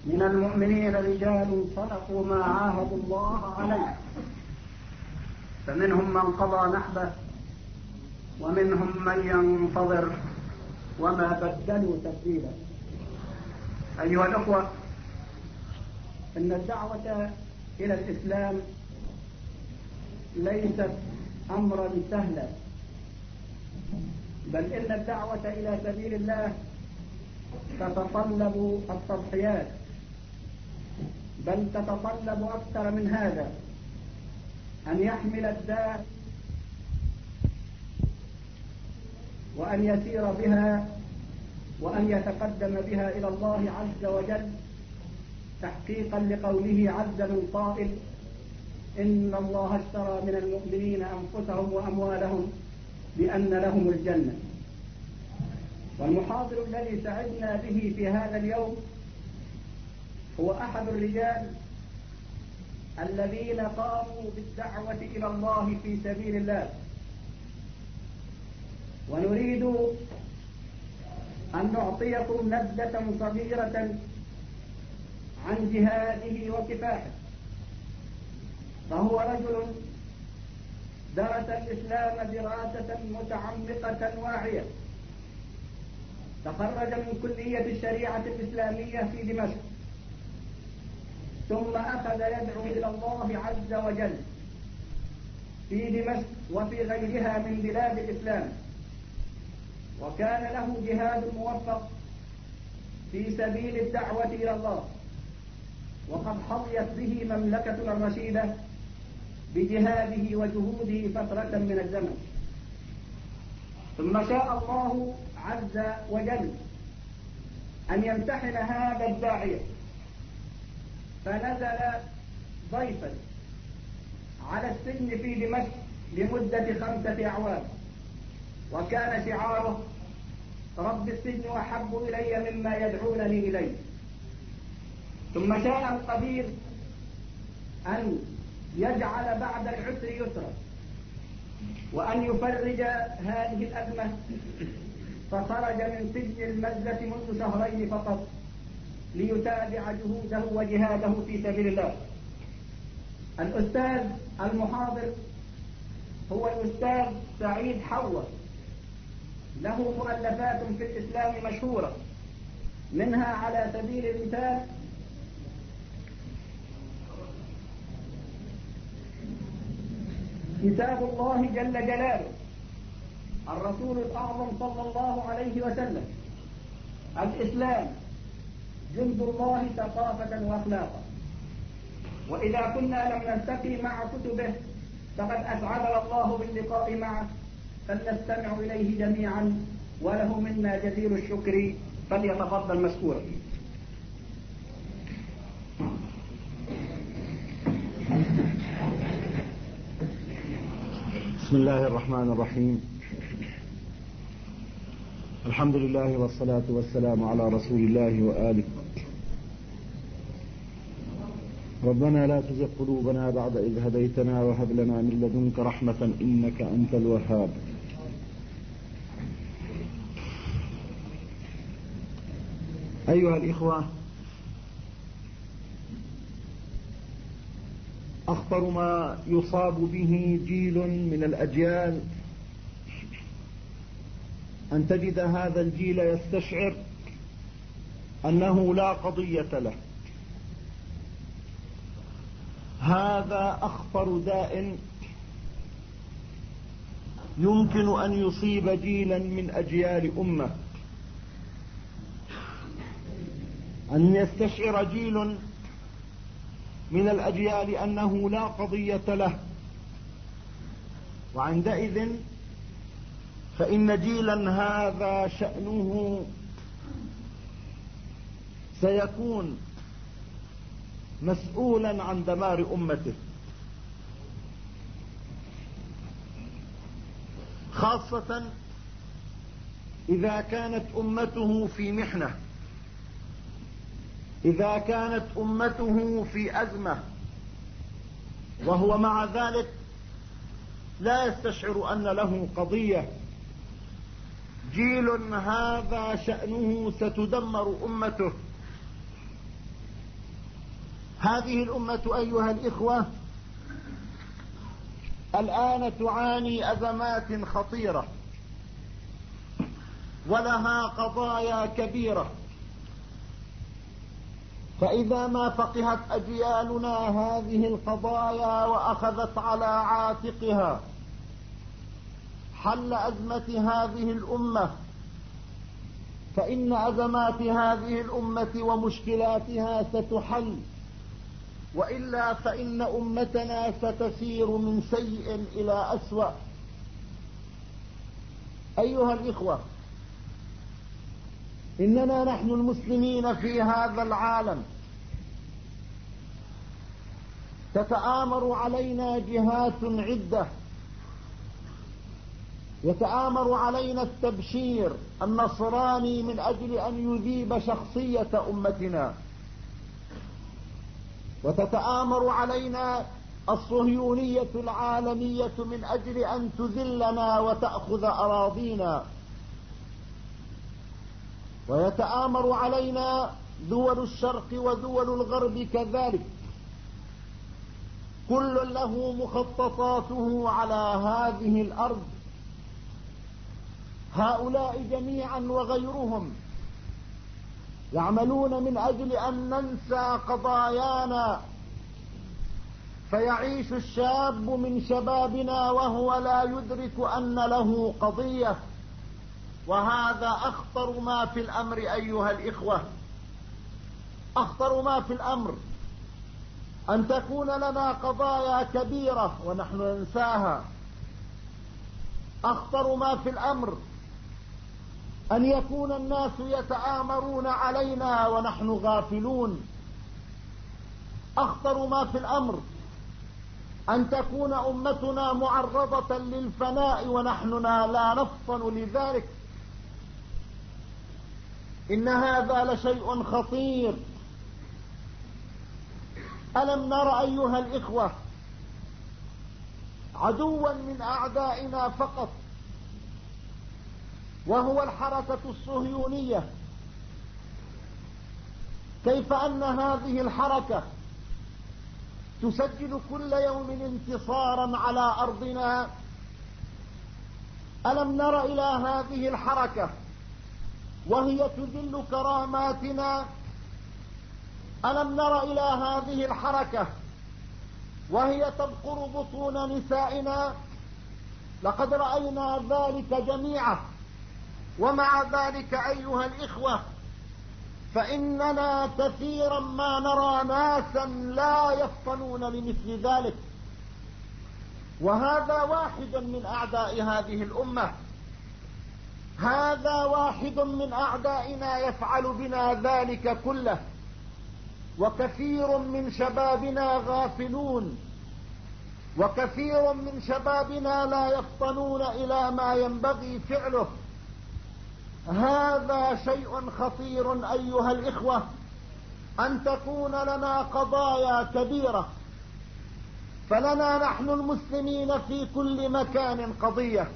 من المؤمنين رجال صدقوا ما عاهدوا الله عليه، فمنهم من قضى نحبه ومنهم من ينتظر وما بدلوا تبديلا. أيها الأخوة، إن الدعوة إلى الإسلام ليست أمرا سهلا، بل إن الدعوة إلى سبيل الله تتطلب التضحيات، بل تتطلب أكثر من هذا، أن يحمل الداعي وأن يسير بها وأن يتقدم بها إلى الله عز وجل، تحقيقا لقوله عز من قائل: إن الله اشترى من المؤمنين أنفسهم وأموالهم بأن لهم الجنة. والمحاضر الذي سعدنا به في هذا اليوم هو أحد الرجال الذين قاموا بالدعوة إلى الله في سبيل الله، ونريد أن نعطيكم نبذة صغيرة عن جهاده وكفاحه. فهو رجل درس الإسلام دراسة متعمقة واعية، تخرج من كلية الشريعة الإسلامية في دمشق، ثم أخذ يدعو إلى الله عز وجل في دمشق وفي غيرها من بلاد الإسلام، وكان له جهاد موفق في سبيل الدعوة إلى الله، وقد حظيت به مملكتنا الرشيدة بجهاده وجهوده فترة من الزمن. ثم شاء الله عز وجل أن يمتحن هذا الداعية، فنزل ضيفا على السجن في دمشق لمدة 5 أعوام، وكان شعاره: رب السجن أحب إلي مما يدعونني إليه. ثم شاء القدير أن يجعل بعد العسر يسرا، وأن يفرج هذه الأزمة، فخرج من سجن المزة منذ 2 شهرين فقط ليتابع جهوده وجهاده في سبيل الله. الأستاذ المحاضر هو الأستاذ سعيد حوة، له مؤلفات في الإسلام مشهورة، منها على سبيل المثال كتاب الله جل جلاله، الرسول الأعظم صلى الله عليه وسلم، الإسلام جند الله ثقافة وأخلاقا. وإذا كنا لم نلتقي مع كتبه فقد أسعدنا الله باللقاء معه، فلنستمع إليه جميعا، وله منا جزيل الشكر، فليتفضل مشكورا. بسم الله الرحمن الرحيم. الحمد لله والصلاة والسلام على رسول الله وآله. ربنا لا تزغ قلوبنا بعد إذ هديتنا وهب لنا من لدنك رحمة إنك أنت الوهاب. أيها الإخوة، أخطر ما يصاب به جيل من الأجيال أن تجد هذا الجيل يستشعر أنه لا قضية له. هذا أخطر داء يمكن أن يصيب جيلا من أجيال أمة، أن يستشعر جيل من الأجيال أنه لا قضية له، وعندئذ فإن جيلا هذا شأنه سيكون مسؤولا عن دمار أمته، خاصة إذا كانت أمته في محنة، إذا كانت أمته في أزمة، وهو مع ذلك لا يستشعر أن له قضية. جيل هذا شأنه ستدمر أمته، هذه الأمة أيها الإخوة الآن تعاني أزمات خطيرة ولها قضايا كبيرة، فإذا ما فقهت أجيالنا هذه القضايا وأخذت على عاتقها حل أزمة هذه الأمة، فإن أزمات هذه الأمة ومشكلاتها ستحل، وإلا فإن أمتنا ستسير من سيء إلى أسوأ. أيها الإخوة، إننا نحن المسلمين في هذا العالم تتآمر علينا جهات عدة، يتآمر علينا التبشير النصراني من أجل أن يذيب شخصية أمتنا، وتتآمر علينا الصهيونية العالمية من أجل أن تذلنا وتأخذ أراضينا، ويتآمر علينا دول الشرق ودول الغرب كذلك، كل له مخططاته على هذه الأرض. هؤلاء جميعا وغيرهم يعملون من أجل أن ننسى قضايانا، فيعيش الشاب من شبابنا وهو لا يدرك أن له قضية، وهذا أخطر ما في الأمر أيها الإخوة. أخطر ما في الأمر أن تكون لنا قضايا كبيرة ونحن ننساها. أخطر ما في الأمر أن يكون الناس يتآمرون علينا ونحن غافلون. أخطر ما في الأمر أن تكون أمتنا معرضة للفناء ونحن لا نفطن لذلك. إن هذا لشيء خطير. ألم نر أيها الإخوة عدوا من أعدائنا فقط، وهو الحركة الصهيونية، كيف أن هذه الحركة تسجل كل يوم انتصارا على أرضنا؟ ألم نر إلى هذه الحركة وهي تذل كراماتنا؟ ألم نر إلى هذه الحركة وهي تبقر بطون نسائنا؟ لقد رأينا ذلك جميعا. ومع ذلك أيها الإخوة فإننا كثيرا ما نرى ناسا لا يفطنون لمثل ذلك، وهذا واحد من أعداء هذه الأمة. هذا واحد من أعدائنا يفعل بنا ذلك كله، وكثير من شبابنا غافلون، وكثير من شبابنا لا يفطنون إلى ما ينبغي فعله. هذا شيء خطير أيها الإخوة، أن تكون لنا قضايا كبيرة. فلنا نحن المسلمين في كل مكان قضية،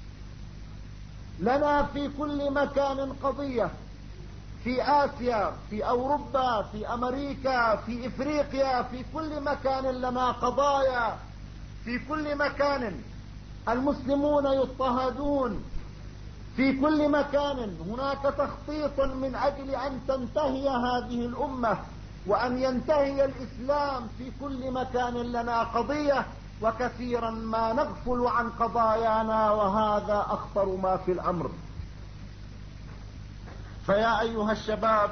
لنا في كل مكان قضية، في آسيا، في أوروبا، في أمريكا، في إفريقيا، في كل مكان لنا قضايا. في كل مكان المسلمون يضطهدون، في كل مكان هناك تخطيط من أجل أن تنتهي هذه الأمة وأن ينتهي الإسلام. في كل مكان لنا قضية، وكثيرا ما نغفل عن قضايانا، وهذا أخطر ما في الأمر. فيا أيها الشباب،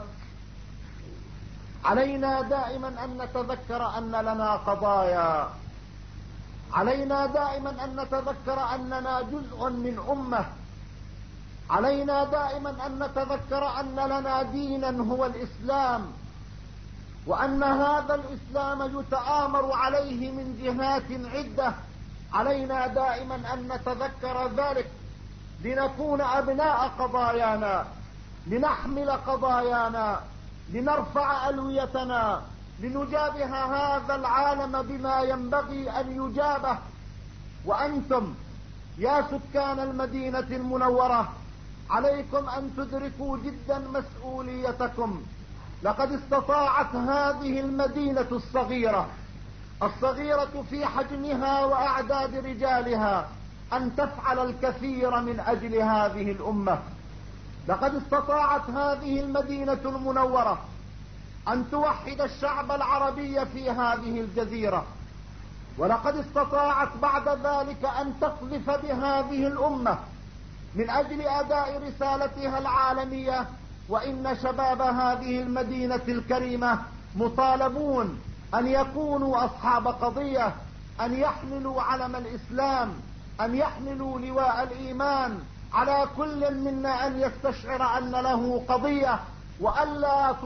علينا دائما أن نتذكر أن لنا قضايا، علينا دائما أن نتذكر أننا جزء من أمة، علينا دائما أن نتذكر أن لنا دينا هو الإسلام، وأن هذا الإسلام يتآمر عليه من جهات عدة. علينا دائما أن نتذكر ذلك لنكون أبناء قضايانا، لنحمل قضايانا، لنرفع ألويتنا، لنجابه هذا العالم بما ينبغي أن يجابه. وأنتم يا سكان المدينة المنورة عليكم أن تدركوا جدا مسؤوليتكم، لقد استطاعت هذه المدينة الصغيرة في حجمها وأعداد رجالها أن تفعل الكثير من أجل هذه الأمة. لقد استطاعت هذه المدينة المنورة أن توحد الشعب العربي في هذه الجزيرة، ولقد استطاعت بعد ذلك أن تقذف بهذه الأمة من أجل أداء رسالتها العالمية. وإن شباب هذه المدينة الكريمة مطالبون أن يكونوا أصحاب قضية، أن يحملوا علم الإسلام، أن يحملوا لواء الإيمان. على كل منا أن يستشعر أن له قضية، وألا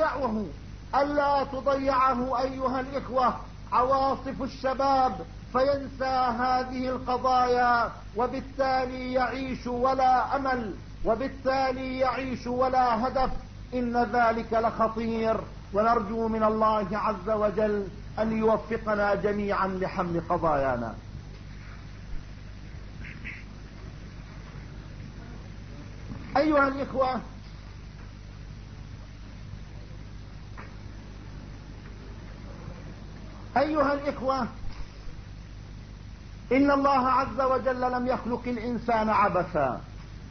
تضيعه أيها الإخوة عواصف الشباب فينسى هذه القضايا، وبالتالي يعيش ولا أمل، وبالتالي يعيش ولا هدف. إن ذلك لخطير، ونرجو من الله عز وجل أن يوفقنا جميعا لحمل قضايانا. أيها الإخوة، إن الله عز وجل لم يخلق الإنسان عبثا.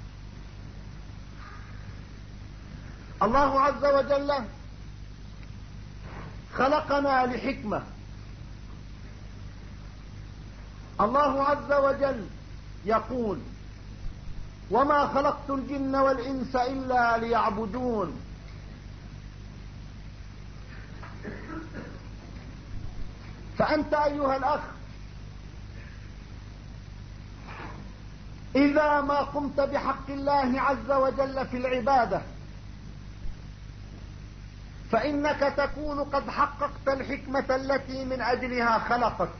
الله عز وجل خلقنا لحكمة. الله عز وجل يقول: وما خلقت الجن والإنس إلا ليعبدون. فأنت أيها الأخ إذا ما قمت بحق الله عز وجل في العبادة فإنك تكون قد حققت الحكمة التي من أجلها خلقك.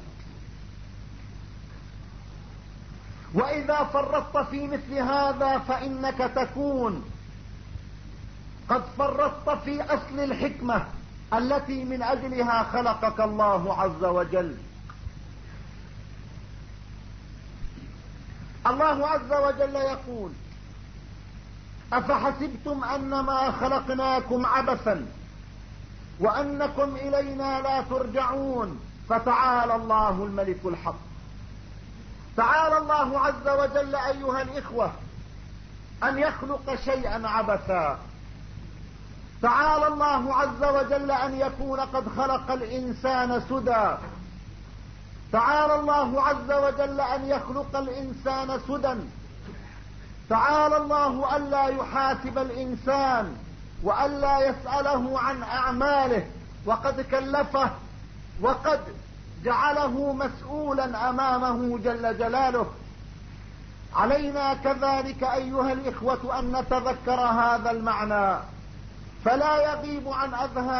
وإذا فرطت في مثل هذا فإنك تكون قد فرطت في أصل الحكمة التي من أجلها خلقك الله عز وجل. الله عز وجل يقول: أفحسبتم أنما خلقناكم عبثا وأنكم إلينا لا ترجعون. فتعالى الله الملك الحق. تعالى الله عز وجل أيها الإخوة أن يخلق شيئا عبثا. تعالى الله عز وجل أن يكون قد خلق الإنسان سدى. تعالى الله عز وجل أن يخلق الإنسان سدى. تعالى الله ألا يحاسب الإنسان وألا يسأله عن أعماله، وقد كلفه وقد جعله مسؤولا أمامه جل جلاله. علينا كذلك أيها الإخوة أن نتذكر هذا المعنى، فلا يغيب عن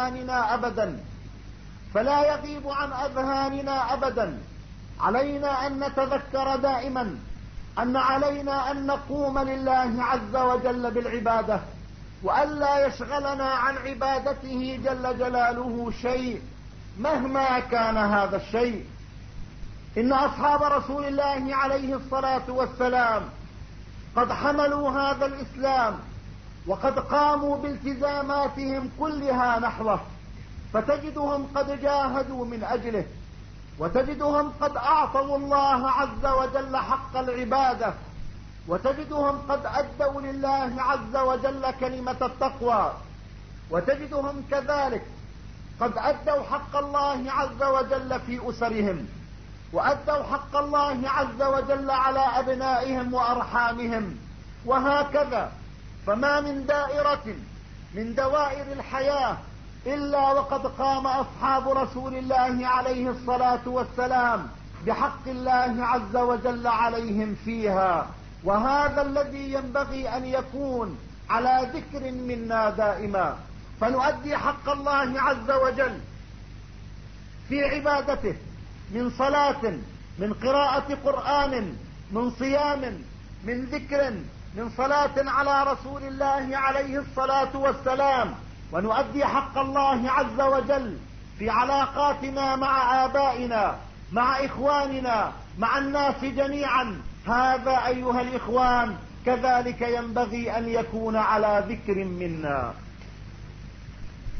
أذهاننا أبدا. علينا أن نتذكر دائما أن علينا أن نقوم لله عز وجل بالعبادة، وألا يشغلنا عن عبادته جل جلاله شيء مهما كان هذا الشيء. إن أصحاب رسول الله عليه الصلاة والسلام قد حملوا هذا الإسلام وقد قاموا بالتزاماتهم كلها نحوه، فتجدهم قد جاهدوا من أجله، وتجدهم قد أعطوا الله عز وجل حق العبادة، وتجدهم قد أدوا لله عز وجل كلمة التقوى، وتجدهم كذلك قد أدوا حق الله عز وجل في أسرهم، وأدوا حق الله عز وجل على أبنائهم وأرحامهم. وهكذا فما من دائرة من دوائر الحياة إلا وقد قام أصحاب رسول الله عليه الصلاة والسلام بحق الله عز وجل عليهم فيها. وهذا الذي ينبغي أن يكون على ذكر منا دائما، فنؤدي حق الله عز وجل في عبادته من صلاة، من قراءة قرآن، من صيام، من ذكر، من صلاة على رسول الله عليه الصلاة والسلام. ونؤدي حق الله عز وجل في علاقاتنا مع آبائنا، مع إخواننا، مع الناس جميعا. هذا أيها الإخوان كذلك ينبغي أن يكون على ذكر منا.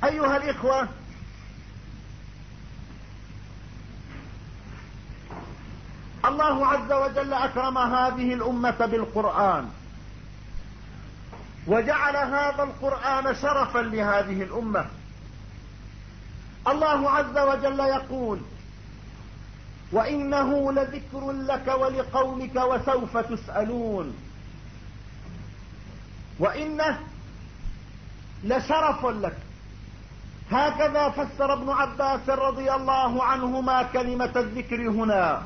أيها الإخوة، الله عز وجل أكرم هذه الأمة بالقرآن، وجعل هذا القرآن شرفا لهذه الأمة. الله عز وجل يقول: وإنه لذكر لك ولقومك وسوف تسألون. وإنه لشرف لك، هكذا فسر ابن عباس رضي الله عنهما كلمة الذكر هنا.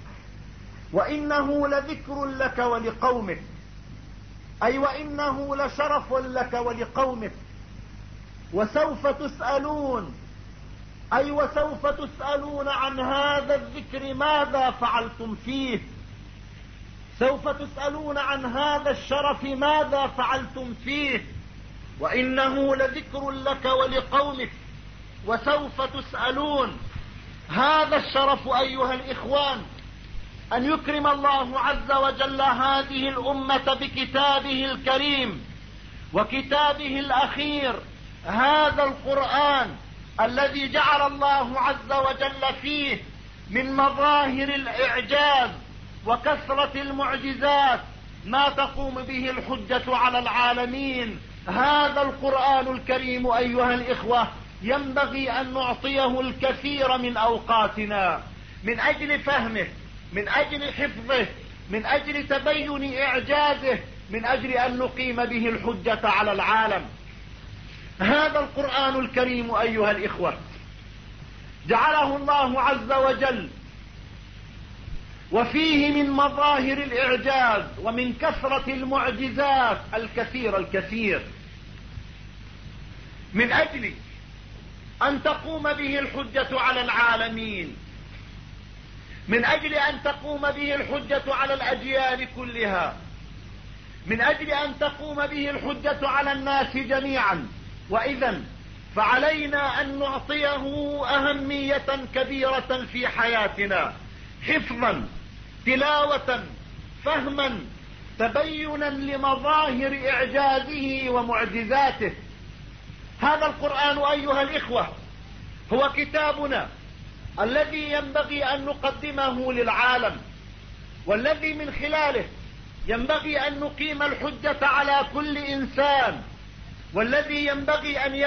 وإنه لذكر لك ولقومك، أي وإنه لشرف لك ولقومك. وسوف تسألون، أي وسوف تسألون عن هذا الذكر ماذا فعلتم فيه، سوف تسألون عن هذا الشرف ماذا فعلتم فيه. وإنه لذكر لك ولقومك وسوف تسألون. هذا الشرف أيها الإخوان، أن يكرم الله عز وجل هذه الأمة بكتابه الكريم وكتابه الأخير، هذا القرآن الذي جعل الله عز وجل فيه من مظاهر الإعجاز وكثرة المعجزات ما تقوم به الحجة على العالمين. هذا القرآن الكريم أيها الإخوة ينبغي أن نعطيه الكثير من أوقاتنا من أجل فهمه، من أجل حفظه، من أجل تبين إعجازه، من أجل أن نقيم به الحجة على العالم. هذا القرآن الكريم أيها الإخوة جعله الله عز وجل وفيه من مظاهر الإعجاز ومن كثرة المعجزات الكثير من أجل أن تقوم به الحجة على العالمين، من أجل أن تقوم به الحجة على الأجيال كلها، من أجل أن تقوم به الحجة على الناس جميعا. وإذن فعلينا أن نعطيه أهمية كبيرة في حياتنا، حفظا، تلاوة، فهما، تبينا لمظاهر إعجازه ومعجزاته. هذا القرآن أيها الإخوة هو كتابنا الذي ينبغي أن نقدمه للعالم، والذي من خلاله ينبغي أن نقيم الحجة على كل إنسان، والذي ينبغي أن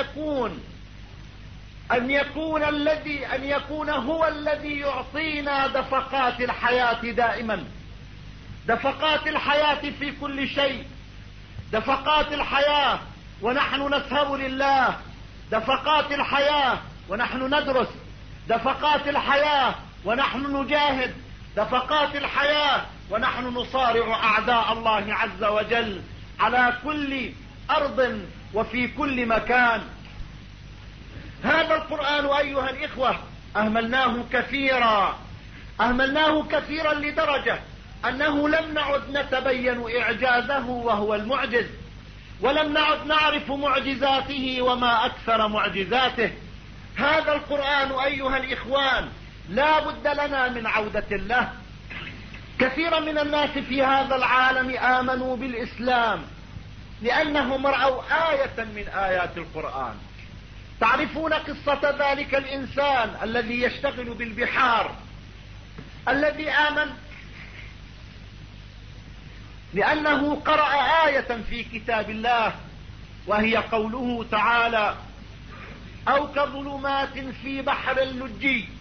يكون هو الذي يعطينا دفقات الحياة دائما، دفقات الحياة في كل شيء، دفقات الحياة ونحن نسهر لله، دفقات الحياة ونحن ندرس، دفقات الحياة ونحن نجاهد، دفقات الحياة ونحن نصارع أعداء الله عز وجل على كل أرض وفي كل مكان. هذا القرآن أيها الإخوة أهملناه كثيرا لدرجة أنه لم نعد نتبين إعجازه وهو المعجز، ولم نعد نعرف معجزاته وما أكثر معجزاته. هذا القرآن أيها الإخوان لا بد لنا من عودة له. كثيرا من الناس في هذا العالم آمنوا بالإسلام لأنهم رأوا آية من آيات القرآن. تعرفون قصة ذلك الإنسان الذي يشتغل بالبحار، الذي آمن لأنه قرأ آية في كتاب الله، وهي قوله تعالى: أو كظلمات في بحر اللجي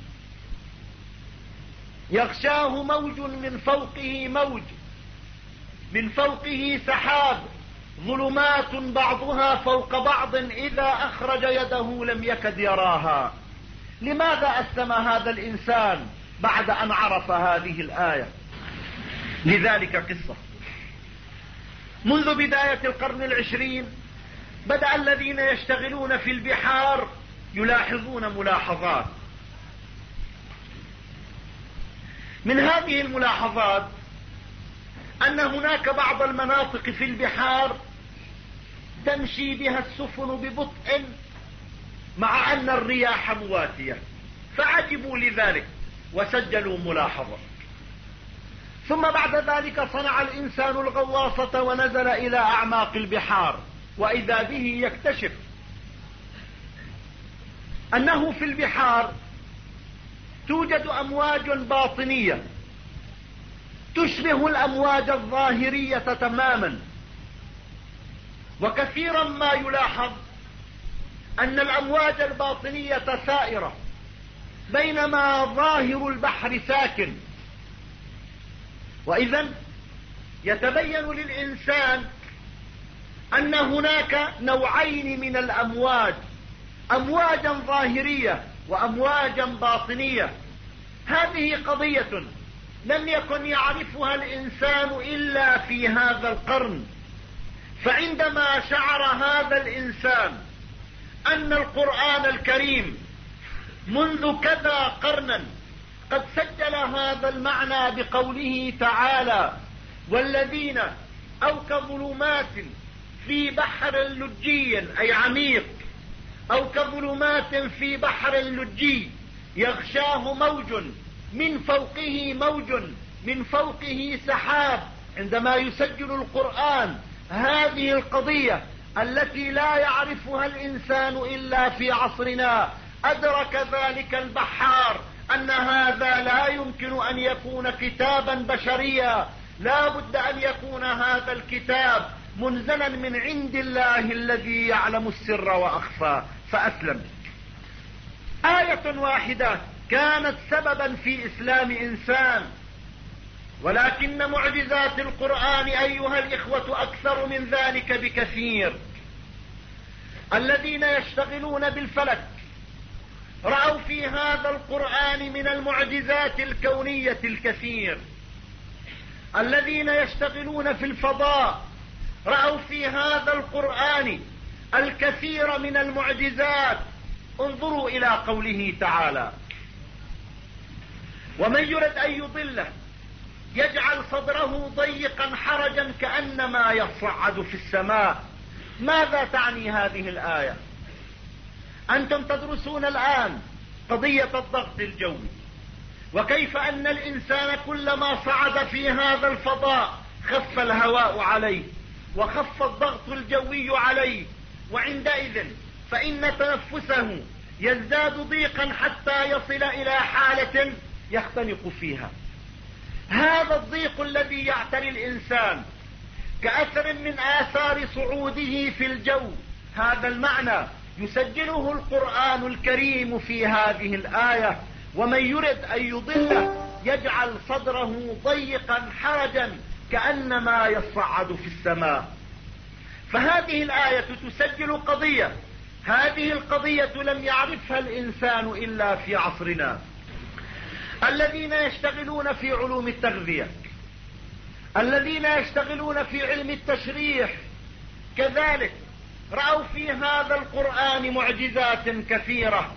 يغشاه موج من فوقه موج، من فوقه سحاب، ظلمات بعضها فوق بعض إذا أخرج يده لم يكد يراها. لماذا أسلم هذا الإنسان بعد أن عرف هذه الآية؟ لذلك قصة. منذ بداية القرن العشرين بدأ الذين يشتغلون في البحار يلاحظون ملاحظات. من هذه الملاحظات أن هناك بعض المناطق في البحار تمشي بها السفن ببطء مع أن الرياح مواتية، فعجبوا لذلك وسجلوا ملاحظة. ثم بعد ذلك صنع الإنسان الغواصة ونزل إلى أعماق البحار، وإذا به يكتشف أنه في البحار توجد أمواج باطنية تشبه الأمواج الظاهرية تماما، وكثيرا ما يلاحظ أن الأمواج الباطنية سائرة بينما ظاهر البحر ساكن. وإذن يتبين للإنسان أن هناك نوعين من الأمواج، أمواجا ظاهرية وأمواجا باطنية. هذه قضية لم يكن يعرفها الإنسان إلا في هذا القرن، فعندما شعر هذا الإنسان أن القرآن الكريم منذ كذا قرنا قد سجل هذا المعنى بقوله تعالى: والذين أو كظلمات في بحر لجي، أي عميق، أو كظلمات في بحر لجي يغشاه موج من فوقه موج من فوقه سحاب. عندما يسجل القرآن هذه القضية التي لا يعرفها الإنسان إلا في عصرنا، أدرك ذلك البحار أن هذا لا يمكن أن يكون كتابا بشريا، لا بد أن يكون هذا الكتاب منزلا من عند الله الذي يعلم السر وأخفى. فأسلم. آية واحدة كانت سببا في إسلام إنسان، ولكن معجزات القرآن أيها الإخوة أكثر من ذلك بكثير. الذين يشتغلون بالفلك رأوا في هذا القرآن من المعجزات الكونية الكثير. الذين يشتغلون في الفضاء رأوا في هذا القرآن الكثير من المعجزات. انظروا إلى قوله تعالى: ومن يرد أن يضله يجعل صدره ضيقا حرجا كأنما يصعد في السماء. ماذا تعني هذه الآية؟ أنتم تدرسون الآن قضية الضغط الجوي، وكيف أن الإنسان كلما صعد في هذا الفضاء خف الهواء عليه وخف الضغط الجوي عليه، وعندئذ فإن تنفسه يزداد ضيقا حتى يصل إلى حالة يختنق فيها. هذا الضيق الذي يعتري الإنسان كأثر من آثار صعوده في الجو، هذا المعنى يسجله القرآن الكريم في هذه الآية: ومن يرد أن يضله يجعل صدره ضيقا حرجا كأنما يصعد في السماء. فهذه الآية تسجل قضية، هذه القضية لم يعرفها الإنسان إلا في عصرنا. الذين يشتغلون في علوم التغذية، الذين يشتغلون في علم التشريح كذلك رأوا في هذا القرآن معجزات كثيرة.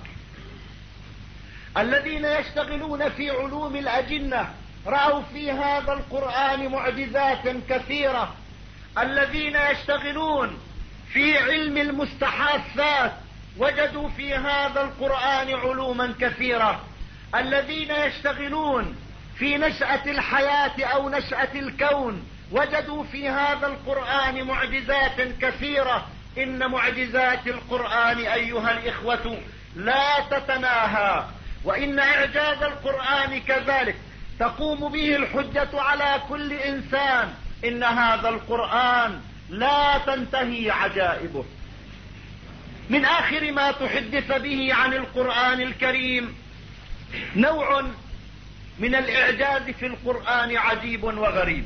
الذين يشتغلون في علوم الأجنة رأوا في هذا القرآن معجزات كثيرة. الذين يشتغلون في علم المستحاثات وجدوا في هذا القرآن علوما كثيرة. الذين يشتغلون في نشأة الحياة أو نشأة الكون وجدوا في هذا القرآن معجزات كثيرة. إن معجزات القرآن أيها الإخوة لا تتناهى، وإن إعجاز القرآن كذلك تقوم به الحجة على كل إنسان. إن هذا القرآن لا تنتهي عجائبه. من آخر ما تحدث به عن القرآن الكريم نوع من الإعجاز في القرآن عجيب وغريب،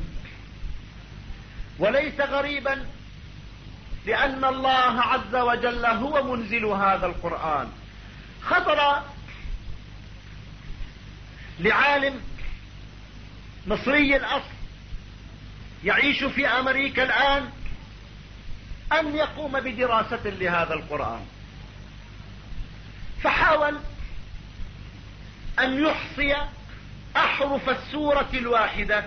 وليس غريبا لأن الله عز وجل هو منزل هذا القرآن. خطر لعالم مصري الأصل يعيش في أمريكا الآن أن يقوم بدراسة لهذا القرآن، فحاول أن يحصي أحرف السورة الواحدة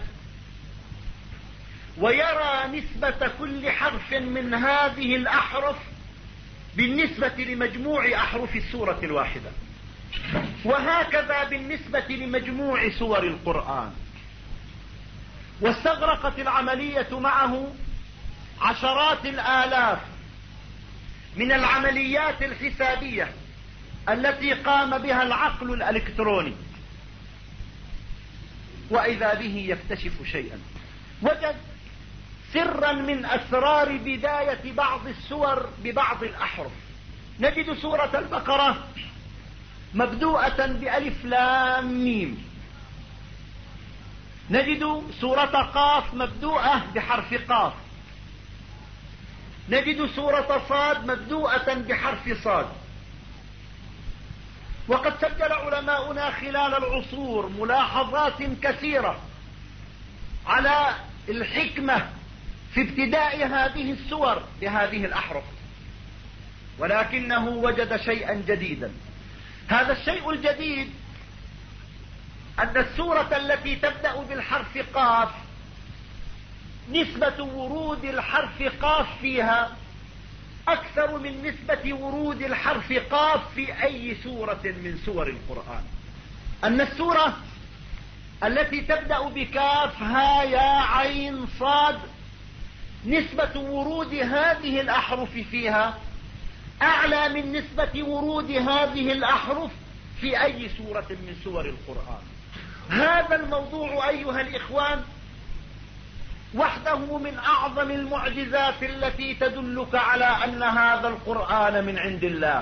ويرى نسبة كل حرف من هذه الأحرف بالنسبة لمجموع أحرف السورة الواحدة، وهكذا بالنسبة لمجموع سور القرآن. واستغرقت العملية معه عشرات الآلاف من العمليات الحسابية التي قام بها العقل الإلكتروني، وإذا به يكتشف شيئا. وجد سرا من أسرار بداية بعض السور ببعض الأحرف. نجد سورة البقرة مبدوءة بألف لام ميم، نجد سورة قاف مبدوءة بحرف قاف، نجد سورة صاد مبدوءة بحرف صاد. وقد سجل علماؤنا خلال العصور ملاحظات كثيرة على الحكمة في ابتداء هذه السور بهذه الأحرف، ولكنه وجد شيئا جديدا. هذا الشيء الجديد أن السورة التي تبدأ بالحرف قاف نسبة ورود الحرف قاف فيها أكثر من نسبة ورود الحرف قاف في أي سورة من سور القرآن. أن السورة التي تبدأ بكاف ها يا عين صاد نسبة ورود هذه الأحرف فيها أعلى من نسبة ورود هذه الأحرف في أي سورة من سور القرآن. هذا الموضوع أيها الإخوان وحده من أعظم المعجزات التي تدلك على أن هذا القرآن من عند الله.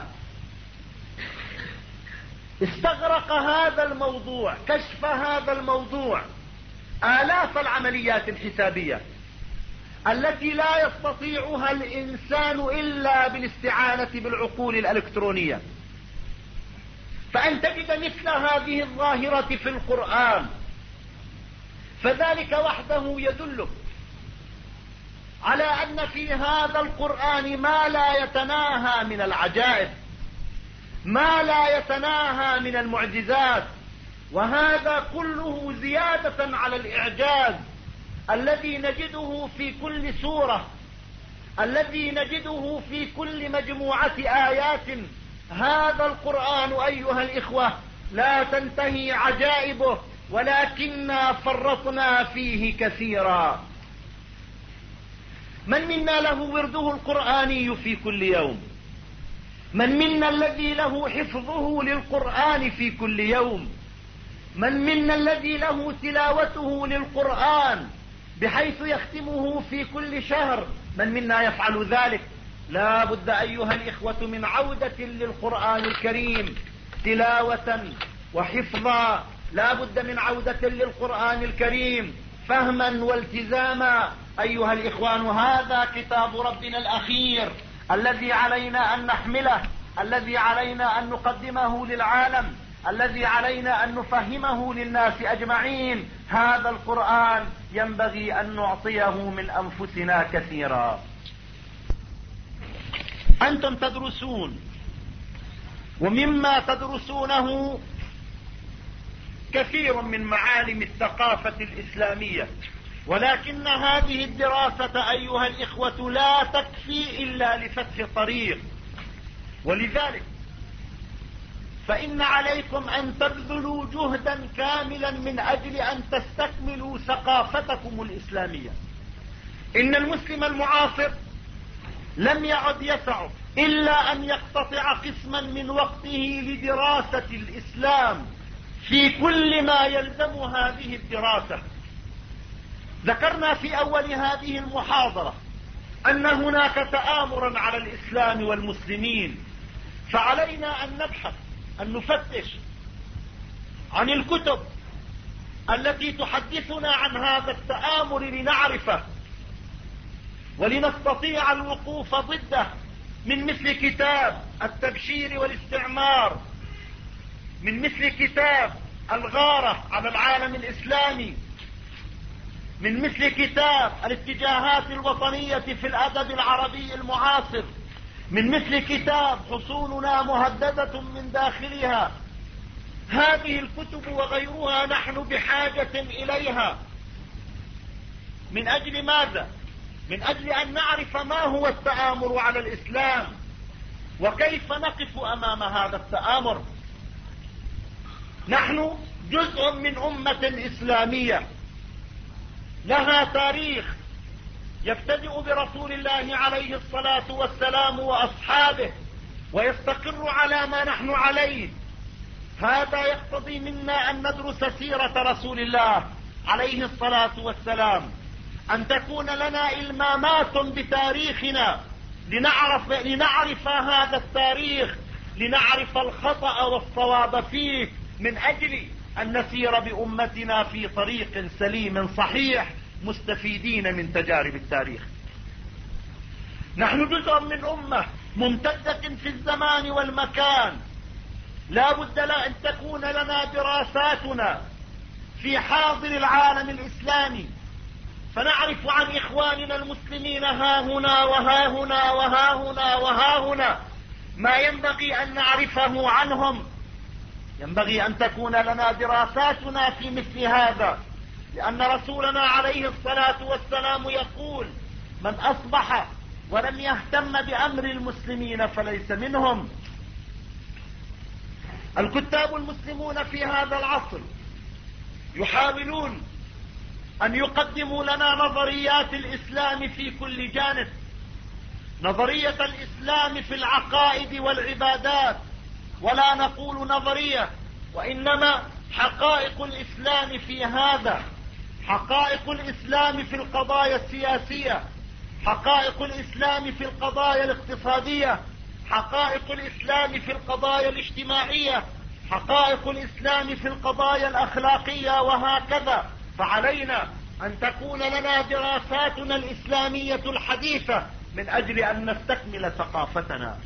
استغرق هذا الموضوع، كشف هذا الموضوع، آلاف العمليات الحسابية التي لا يستطيعها الإنسان إلا بالاستعانة بالعقول الإلكترونية. فأن تجد مثل هذه الظاهرة في القرآن فذلك وحده يدلك على أن في هذا القرآن ما لا يتناهى من العجائب، ما لا يتناهى من المعجزات، وهذا كله زيادة على الإعجاز الذي نجده في كل سورة، الذي نجده في كل مجموعة آيات. هذا القرآن أيها الإخوة لا تنتهي عجائبه، ولكننا فرطنا فيه كثيرا. من منا له ورده القرآني في كل يوم؟ من منا الذي له حفظه للقرآن في كل يوم؟ من منا الذي له تلاوته للقرآن بحيث يختمه في كل شهر؟ من منا يفعل ذلك؟ لا بد أيها الإخوة من عودة للقرآن الكريم تلاوة وحفظا، لا بد من عودة للقرآن الكريم فهما والتزاما. أيها الإخوان هذا كتاب ربنا الأخير الذي علينا أن نحمله، الذي علينا أن نقدمه للعالم، الذي علينا أن نفهمه للناس أجمعين. هذا القرآن ينبغي أن نعطيه من أنفسنا كثيرا. أنتم تدرسون، ومما تدرسونه كثير من معالم الثقافة الإسلامية، ولكن هذه الدراسة أيها الإخوة لا تكفي إلا لفتح طريق. ولذلك فإن عليكم أن تبذلوا جهدا كاملا من أجل أن تستكملوا ثقافتكم الإسلامية. إن المسلم المعاصر لم يعد يسع إلا أن يقتطع قسما من وقته لدراسة الإسلام في كل ما يلزم هذه الدراسة. ذكرنا في أول هذه المحاضرة أن هناك تآمرا على الإسلام والمسلمين، فعلينا أن نبحث، أن نفتش عن الكتب التي تحدثنا عن هذا التآمر لنعرفه ولنستطيع الوقوف ضده، من مثل كتاب التبشير والاستعمار، من مثل كتاب الغارة على العالم الإسلامي، من مثل كتاب الاتجاهات الوطنية في الأدب العربي المعاصر، من مثل كتاب حصوننا مهددة من داخلها. هذه الكتب وغيرها نحن بحاجة إليها. من أجل ماذا؟ من أجل أن نعرف ما هو التآمر على الإسلام وكيف نقف أمام هذا التآمر. نحن جزء من أمة إسلامية لها تاريخ يبتدئ برسول الله عليه الصلاة والسلام وأصحابه، ويستقر على ما نحن عليه. هذا يقتضي منا أن ندرس سيرة رسول الله عليه الصلاة والسلام، أن تكون لنا إلمامات بتاريخنا لنعرف هذا التاريخ، لنعرف الخطأ والصواب فيه، من أجل أن نسير بأمتنا في طريق سليم صحيح مستفيدين من تجارب التاريخ. نحن جزء من أمة ممتدة في الزمان والمكان، لا بد أن تكون لنا دراساتنا في حاضر العالم الإسلامي، فنعرف عن إخواننا المسلمين ها هنا وها هنا وها هنا وها هنا ما ينبغي أن نعرفه عنهم. ينبغي أن تكون لنا دراساتنا في مثل هذا، لأن رسولنا عليه الصلاة والسلام يقول: من أصبح ولم يهتم بأمر المسلمين فليس منهم. الكتاب المسلمون في هذا العصر يحاولون أن يقدموا لنا نظريات الإسلام في كل جانب، نظرية الإسلام في العقائد والعبادات، ولا نقول نظرية وإنما حقائق الإسلام في هذا، حقائق الإسلام في القضايا السياسية، حقائق الإسلام في القضايا الاقتصادية، حقائق الإسلام في القضايا الاجتماعية، حقائق الإسلام في القضايا الأخلاقية، وهكذا. فعلينا أن تكون لنا دراساتنا الإسلامية الحديثة من أجل أن نستكمل ثقافتنا.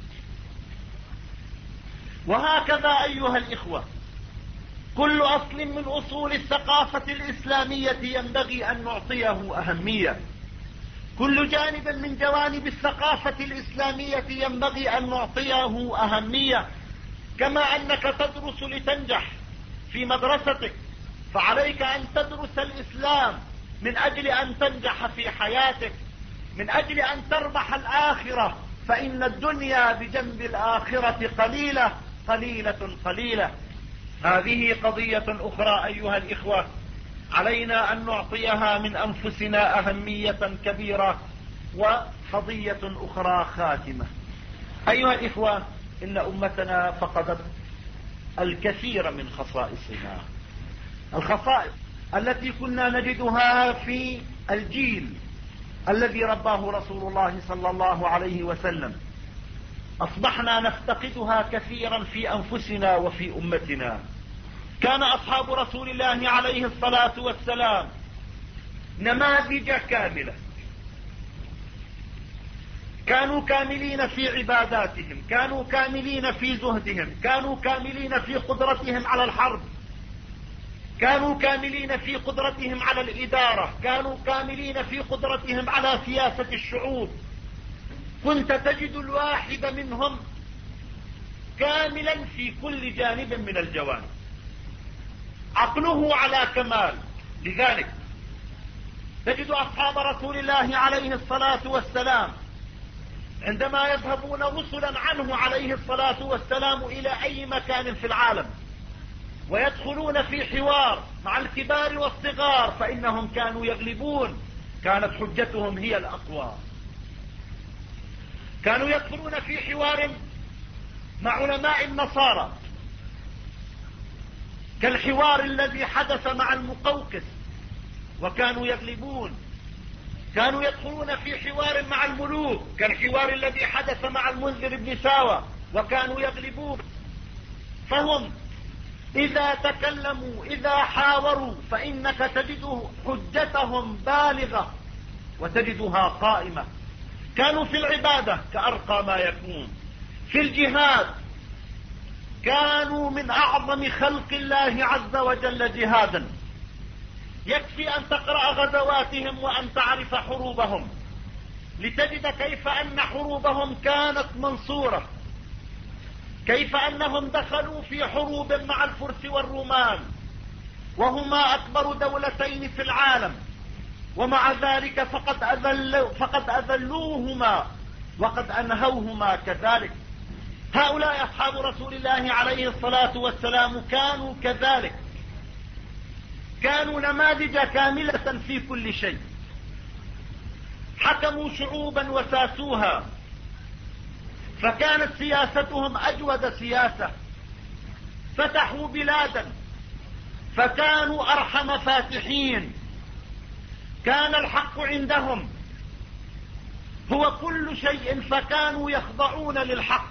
وهكذا أيها الإخوة، كل أصل من أصول الثقافة الإسلامية ينبغي أن نعطيه أهمية، كل جانب من جوانب الثقافة الإسلامية ينبغي أن نعطيه أهمية. كما أنك تدرس لتنجح في مدرستك، فعليك أن تدرس الإسلام من أجل أن تنجح في حياتك، من أجل أن تربح الآخرة، فإن الدنيا بجنب الآخرة قليلة قليلة قليلة. هذه قضية أخرى أيها الإخوة علينا أن نعطيها من أنفسنا أهمية كبيرة. وقضية أخرى خاتمة، أيها الإخوة، إن أمتنا فقدت الكثير من خصائصها، الخصائص التي كنا نجدها في الجيل الذي رباه رسول الله صلى الله عليه وسلم، أصبحنا نفتقدها كثيرا في أنفسنا وفي أمتنا. كان أصحاب رسول الله عليه الصلاة والسلام نماذج كاملة، كانوا كاملين في عباداتهم، كانوا كاملين في زهدهم، كانوا كاملين في قدرتهم على الحرب، كانوا كاملين في قدرتهم على الإدارة، كانوا كاملين في قدرتهم على سياسة الشعوب. كنت تجد الواحد منهم كاملا في كل جانب من الجوانب، عقله على كمال. لذلك تجد أصحاب رسول الله عليه الصلاة والسلام عندما يذهبون رسلا عنه عليه الصلاة والسلام إلى أي مكان في العالم ويدخلون في حوار مع الكبار والصغار فإنهم كانوا يغلبون، كانت حجتهم هي الأقوى. كانوا يدخلون في حوار مع علماء النصارى كالحوار الذي حدث مع المقوقس وكانوا يغلبون. كانوا يدخلون في حوار مع الملوك كالحوار الذي حدث مع المنذر بن ساوى وكانوا يغلبون. فهم إذا تكلموا إذا حاوروا فإنك تجد حجتهم بالغة وتجدها قائمة. كانوا في العبادة كأرقى ما يكون، في الجهاد كانوا من أعظم خلق الله عز وجل جهادا. يكفي أن تقرأ غزواتهم وأن تعرف حروبهم لتجد كيف أن حروبهم كانت منصورة، كيف أنهم دخلوا في حروب مع الفرس والرومان وهما أكبر دولتين في العالم، ومع ذلك فقد أذلوهما وقد أنهوهما كذلك. هؤلاء أصحاب رسول الله عليه الصلاة والسلام كانوا كذلك، كانوا نماذج كاملة في كل شيء. حكموا شعوبا وساسوها، فكانت سياستهم أجود سياسة، فتحوا بلادا فكانوا أرحم فاتحين، كان الحق عندهم هو كل شيء فكانوا يخضعون للحق،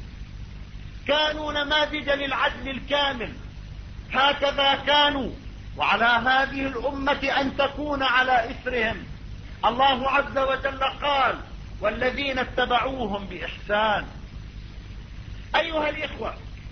كانوا نماذج للعدل الكامل. هكذا كانوا، وعلى هذه الأمة أن تكون على إثرهم. الله عز وجل قال: والذين اتبعوهم بإحسان. أيها الإخوة،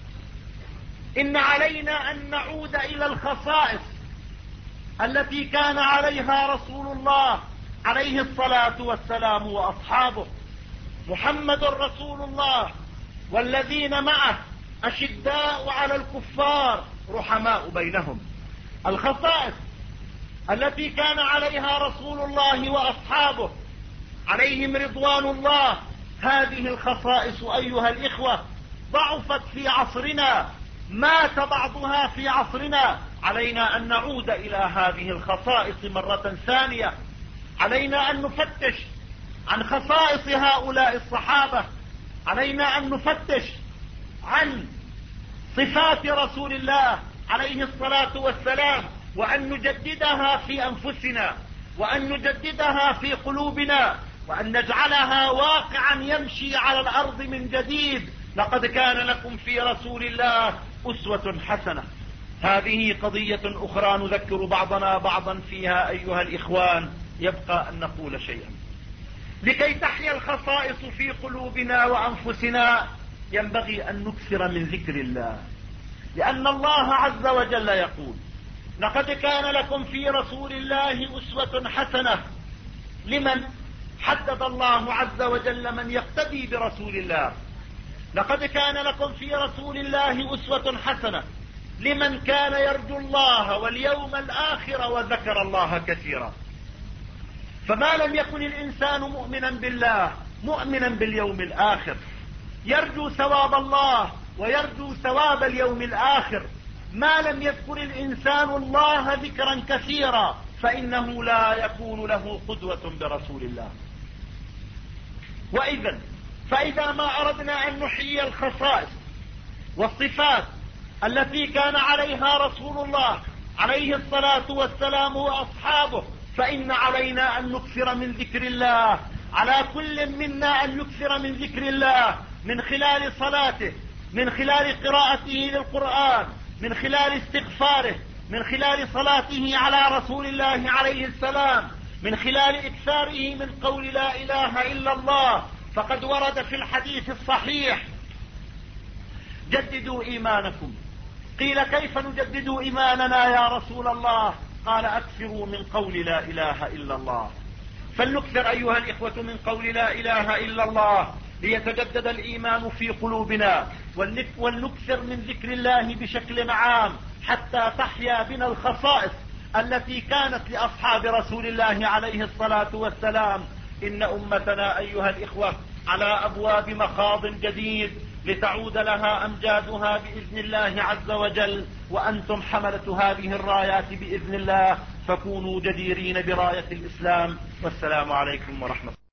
إن علينا أن نعود إلى الخصائص التي كان عليها رسول الله عليه الصلاة والسلام وأصحابه. محمد رسول الله والذين معه أشداء على الكفار رحماء بينهم. الخصائص التي كان عليها رسول الله وأصحابه عليهم رضوان الله، هذه الخصائص أيها الإخوة ضعفت في عصرنا، مات بعضها في عصرنا. علينا أن نعود إلى هذه الخصائص مرة ثانية. علينا أن نفتش عن خصائص هؤلاء الصحابة، علينا أن نفتش عن صفات رسول الله عليه الصلاة والسلام، وأن نجددها في أنفسنا، وأن نجددها في قلوبنا، وأن نجعلها واقعا يمشي على الأرض من جديد. لقد كان لكم في رسول الله أسوة حسنة. هذه قضية أخرى نذكر بعضنا بعضا فيها أيها الإخوان. يبقى أن نقول شيئا لكي تحيا الخصائص في قلوبنا وأنفسنا. ينبغي أن نكثر من ذكر الله، لأن الله عز وجل يقول: لقد كان لكم في رسول الله أسوة حسنة. لمن حدد الله عز وجل من يقتدي برسول الله؟ لقد كان لكم في رسول الله أسوة حسنة لمن كان يرجو الله واليوم الآخر وذكر الله كثيرا. فما لم يكن الإنسان مؤمنا بالله مؤمنا باليوم الآخر، يرجو ثواب الله ويرجو ثواب اليوم الآخر، ما لم يذكر الإنسان الله ذكرا كثيرا فإنه لا يكون له قدوة برسول الله. فإذا ما أردنا أن نحيي الخصائص والصفات التي كان عليها رسول الله عليه الصلاة والسلام وأصحابه، فإن علينا أن نكثر من ذكر الله. على كل منا أن يكثر من ذكر الله من خلال صلاته، من خلال قراءته للقرآن، من خلال استغفاره، من خلال صلاته على رسول الله عليه السلام، من خلال إكثاره من قول لا إله إلا الله. فقد ورد في الحديث الصحيح: جددوا إيمانكم. قيل: كيف نجدد إيماننا يا رسول الله؟ قال: أكثروا من قول لا إله إلا الله. فلنكثر أيها الإخوة من قول لا إله إلا الله ليتجدد الإيمان في قلوبنا، ولنكثر من ذكر الله بشكل عام حتى تحيا بنا الخصائص التي كانت لأصحاب رسول الله عليه الصلاة والسلام. إن أمتنا أيها الإخوة على أبواب مخاض جديد لتعود لها أمجادها بإذن الله عز وجل، وأنتم حملة هذه الرايات بإذن الله، فكونوا جديرين براية الإسلام. والسلام عليكم ورحمة الله.